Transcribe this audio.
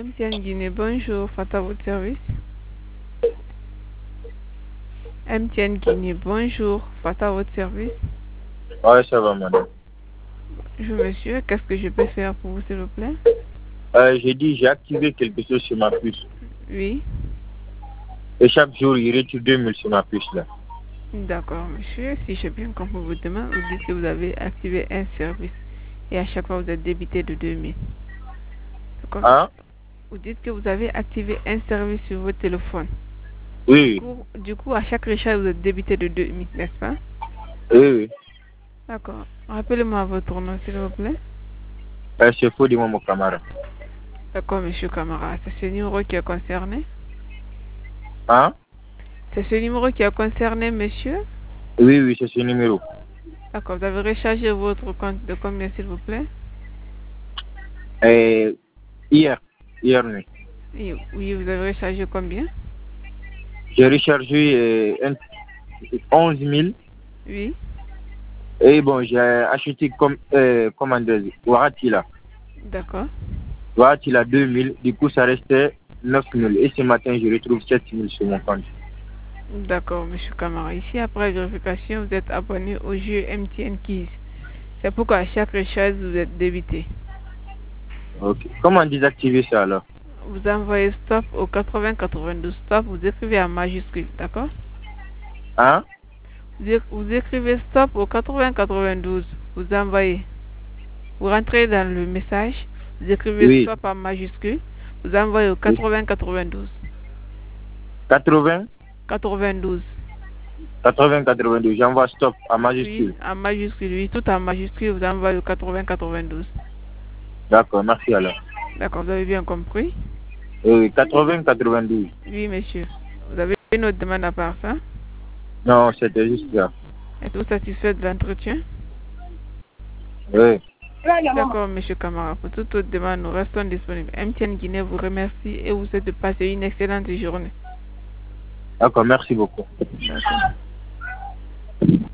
MTN Guinée, bonjour, Fata, votre service. MTN Guinée, bonjour, Fata, votre service. Ouais, ça va, madame. Bonjour, monsieur, qu'est-ce que je peux faire pour vous, s'il vous plaît? J'ai dit, j'ai activé quelque chose sur ma puce. Oui. Et chaque jour, il retire 2000 sur ma puce, là. D'accord, monsieur. Si j'ai bien compris votre demande, vous dites que vous avez activé un service et à chaque fois vous êtes débité de 2000. Hein? Vous dites que vous avez activé un service sur votre téléphone. Oui, Du coup, à chaque recharge, vous êtes débité de 2000, n'est-ce pas? oui. D'accord. Rappelez-moi votre nom, s'il vous plaît. C'est faux de mon camarade. D'accord, monsieur Camara. C'est ce numéro qui est concerné? Hein? C'est ce numéro qui est concerné, monsieur? Oui, c'est ce numéro. D'accord. Vous avez rechargé votre compte de combien, s'il vous plaît? Hier nuit. Oui, vous avez rechargé combien? J'ai rechargé 11 000. Oui. Et bon, j'ai acheté commandeuse, Waratila. D'accord. Waratila 2000. Du coup, ça restait 9 000. Et ce matin, je retrouve 7 000 sur mon compte. D'accord, monsieur Camara. Ici, après vérification, vous êtes abonné au jeu MTN Keys. C'est pourquoi à chaque recharge, vous êtes débité. Ok. Comment désactiver ça alors? Vous envoyez stop au 8092. Stop, vous écrivez en majuscule, d'accord? Hein? Vous écrivez stop au 8092. Vous envoyez. Vous rentrez dans le message. Vous écrivez Oui. stop en majuscule. Vous envoyez au 8092. 80? 92. 82. J'envoie stop en majuscule. Oui, en majuscule, oui, tout en majuscule, vous envoyez au 8092. D'accord, merci alors. D'accord, vous avez bien compris? 92. Oui, monsieur. Vous avez une autre demande à part ça? Non, c'était juste ça. Êtes-vous satisfait de l'entretien? Oui. D'accord, monsieur Camara. Pour toute autre demande, nous restons disponibles. MTN Guinée vous remercie et vous souhaite de passer une excellente journée. D'accord, merci beaucoup. D'accord.